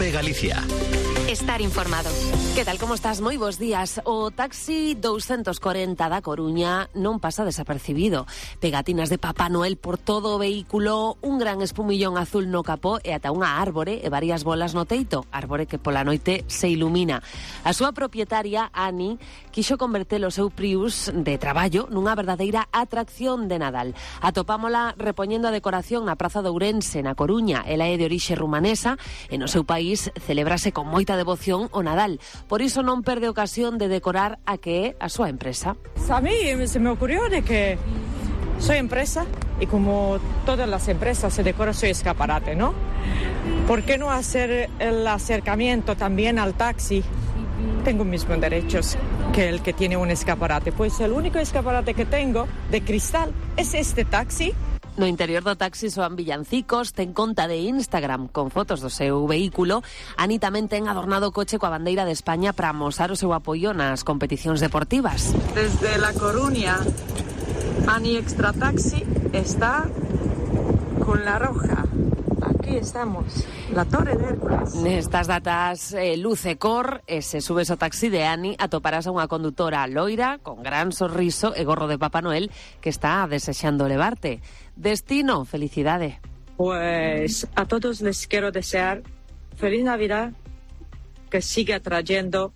COPE Galicia. Estar informado. Que tal, como estás? Moi bons días. O taxi 240 da Coruña non pasa desapercibido. Pegatinas de Papá Noel por todo o vehículo, un gran espumillón azul no capó e ata unha árbore e varias bolas no teito. Árbore que pola noite se ilumina. A súa propietaria, Ani, quixo converter o seu Prius de traballo nunha verdadeira atracción de Nadal. Atopámola repoñendo a decoración na Praza de Ourense, na Coruña. Ela é de orixe rumanesa e no seu país celebrase con moita devoción o Nadal. Por iso non perde ocasión de decorar a que é a súa empresa. A mí se me ocurrió de que soy empresa y como todas las empresas se decora su escaparate, ¿no? ¿Por qué no hacer el acercamiento también al taxi? Tengo mismos derechos que el que tiene un escaparate. Pues el único escaparate que tengo de cristal es este taxi. No interior do taxi soan villancicos, ten conta de Instagram con fotos do seu vehículo. Ani tamén ten adornado o coche coa bandeira de España para amosar o seu apoio nas competicións deportivas. Desde La Coruña, Ani Extra Taxi está con la roja. Aquí estamos, la Torre de Hércules. Nestas datas luce cor e se subes ao taxi de Ani atoparás a unha condutora loira con gran sorriso e gorro de Papá Noel que está desexando levarte. Destino, felicidade. Pues a todos les quiero desear feliz Navidad, que siga trayendo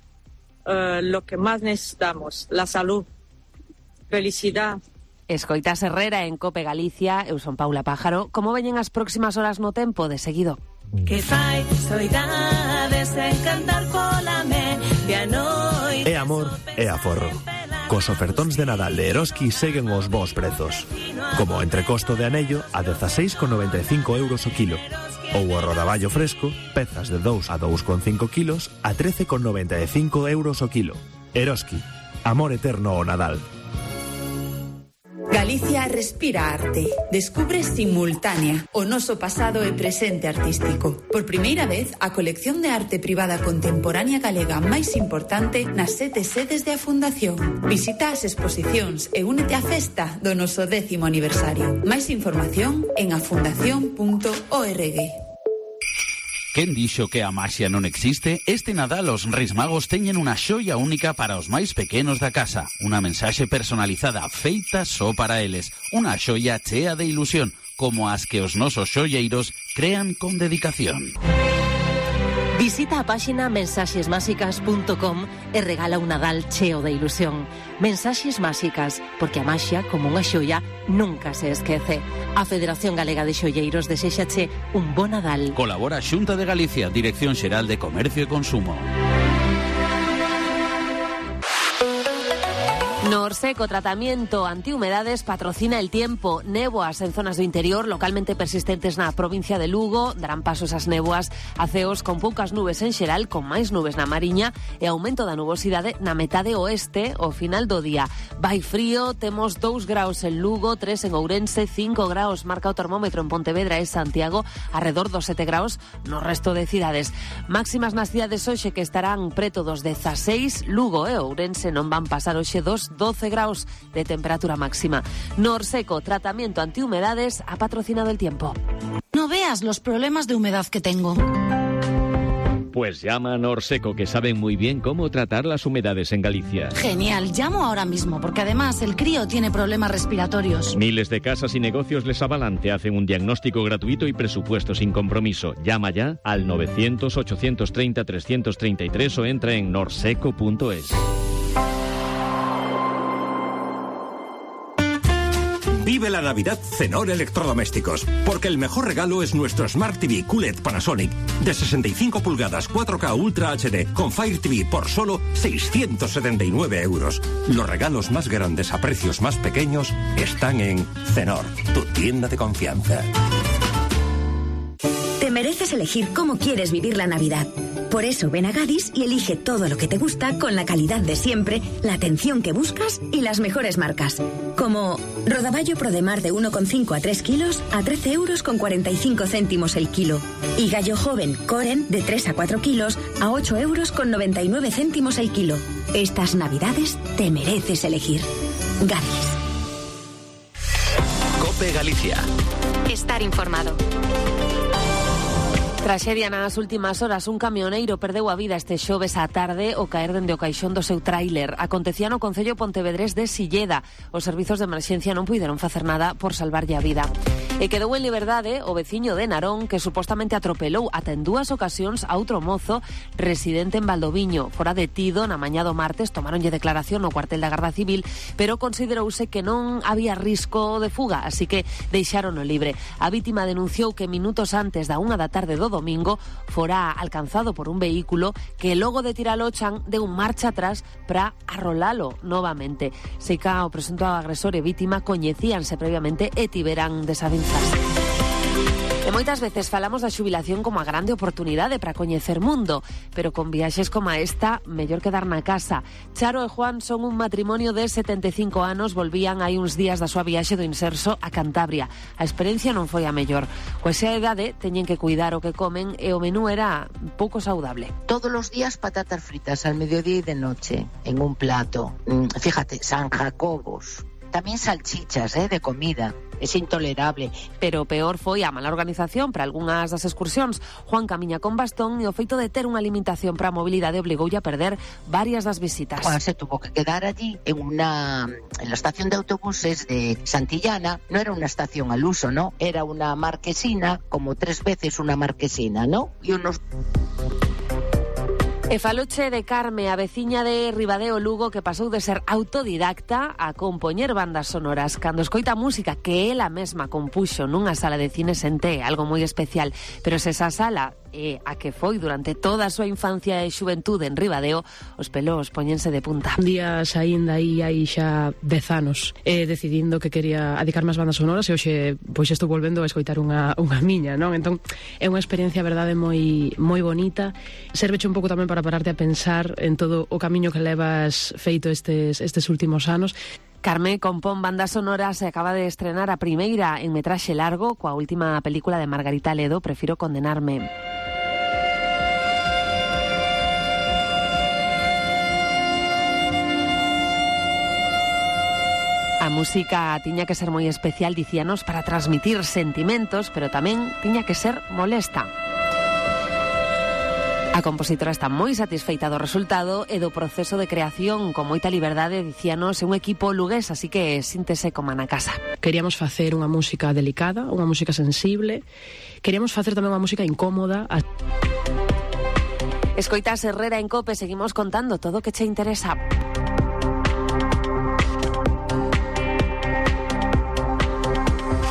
lo que más necesitamos, la salud, felicidad. Escoitas Herrera en COPE Galicia, eu son Paula Pájaro. Como veñen as próximas horas no tempo? De seguido. Que fai soidades encantar pola media noite. É amor, é aforro. Cos ofertóns de Nadal de Eroski seguen os bons prezos. Como o entrecosto de anello a 16,95 euros o kilo. Ou o rodaballo fresco, pezas de 2 a 2,5 kilos a 13,95 euros o kilo. Eroski, amor eterno ao Nadal. Galicia respira arte. Descubre Simultánea, o noso pasado e presente artístico. Por primeira vez, a colección de arte privada contemporánea galega máis importante nas 7 sedes de a Fundación. Visita as exposicións e únete á festa do noso 10º aniversario. Máis información en afundación.org. Quen dixo que a maxia non existe? Este Nadal os Reis Magos teñen unha xoia única para os máis pequenos da casa. Unha mensaxe personalizada feita só para eles. Unha xoia chea de ilusión, como as que os nosos xoieiros crean con dedicación. Visita a páxina mensaxesmáxicas.com e regala un Nadal cheo de ilusión. Mensaxes máxicas, porque a maxia, como unha xoia, nunca se esquece. A Federación Galega de Xoieiros deséxache un bo Nadal. Colabora Xunta de Galicia, Dirección Xeral de Comercio e Consumo. Norseco Tratamiento Antihumedades patrocina el tiempo. Néboas en zonas do interior localmente persistentes na provincia de Lugo darán paso esas néboas a ceos con poucas nubes en xeral, con máis nubes na Mariña e aumento da nubosidade na metade oeste ao final do día. Vai frío, temos 2 graus en Lugo, 3 en Ourense, 5 graus marca o termómetro en Pontevedra e Santiago, arredor dos 7 graus no resto de cidades. Máximas nas cidades hoxe que estarán preto dos 16, Lugo e Ourense non van pasar hoxe 12 graus de temperatura máxima. Norseco Tratamiento Antihumedades ha patrocinado el tiempo. No veas los problemas de humedad que tengo. Pues llama a Norseco, que saben muy bien cómo tratar las humedades en Galicia. Genial, llamo ahora mismo, porque además el crío tiene problemas respiratorios. Miles de casas y negocios les avalan, te hacen un diagnóstico gratuito y presupuesto sin compromiso. Llama ya al 900-830-333 o entra en norseco.es. Vive la Navidad Cenor Electrodomésticos, porque el mejor regalo es nuestro Smart TV QLED Panasonic de 65 pulgadas 4K Ultra HD con Fire TV por solo 679 euros. Los regalos más grandes a precios más pequeños están en Cenor, tu tienda de confianza. Te mereces elegir cómo quieres vivir la Navidad. Por eso ven a Gadis y elige todo lo que te gusta con la calidad de siempre, la atención que buscas y las mejores marcas. Como rodaballo Prodemar de 1,5 a 3 kilos a 13 euros con 45 céntimos el kilo. Y gallo joven Coren de 3 a 4 kilos a 8 euros con 99 céntimos el kilo. Estas Navidades te mereces elegir. Gadis. COPE Galicia. Estar informado. Traxedia nas últimas horas. Un camioneiro perdeu a vida este xoves á tarde ao caer dende o caixón do seu tráiler. Acontecía no concello pontevedrés de Silleda. Os servizos de emerxencia non puideron facer nada por salvarlle a vida. E quedou en liberdade o veciño de Narón que supostamente atropelou ata en 2 ocasións a outro mozo residente en Valdoviño. Fora detido na mañá do martes, tomaronlle declaración no cuartel da Garda Civil, pero considerouse que non había risco de fuga, así que deixárono libre. A vítima denunciou que minutos antes da 1 da tarde do domingo fora alcanzado por un vehículo que logo de tiralo ao chan deu marcha atrás para arrolalo novamente. Seica o presunto agresor e vítima coñecíanse previamente e tiveran desavinzas. E moitas veces falamos da xubilación como a grande oportunidade para coñecer mundo, pero con viaxes como esta, mellor quedar na casa. Charo e Juan son un matrimonio de 75 anos, volvían hai uns días da súa viaxe do Inserso a Cantabria. A experiencia non foi a mellor. Coa esa idade teñen que cuidar o que comen e o menú era pouco saudable. Todos los días patatas fritas al mediodía y de noche, en un plato. Fíjate, San Jacobos. También salchichas, de comida. Es intolerable. Pero peor foi a mala organización para algunhas das excursións. Juan camiña con bastón e o feito de ter unha limitación para a mobilidade obligoulle a perder varias das visitas. Juan se tuvo que quedar allí en la estación de autobuses de Santillana. No era una estación al uso, ¿no? Era una marquesina, como 3 veces una marquesina, ¿no? Y unos... E faloche de Carme, a veciña de Ribadeo, Lugo, que pasou de ser autodidacta a compoñer bandas sonoras. Cando escoita música que ela mesma compuxo nunha sala de cine sente algo moi especial. Pero se esa sala é a que foi durante toda a súa infancia e xuventude en Ribadeo, os pelos poñense de punta. Un día saíndo aí hai xa 10 anos decidindo que quería adicarme ás bandas sonoras e hoxe pois estou volvendo a escoitar unha miña, non? Entón é unha experiencia, verdade, moi bonita. Serveche un pouco tamén para pararte a pensar en todo o camiño que levas feito estes últimos anos. Carme compón bandas sonoras e acaba de estrenar a primeira en metraxe largo coa última película de Margarita Ledo, Prefiro condenarme. A música tiña que ser moi especial, dicíanos, para transmitir sentimentos, pero tamén tiña que ser molesta. A compositora está moi satisfeita do resultado e do proceso de creación con moita liberdade, dicíanos, un equipo lugués, así que síntese como na casa. Queríamos facer unha música delicada, unha música sensible, queríamos facer tamén unha música incómoda. Escoitas Herrera en COPE, seguimos contando todo o que che interesa.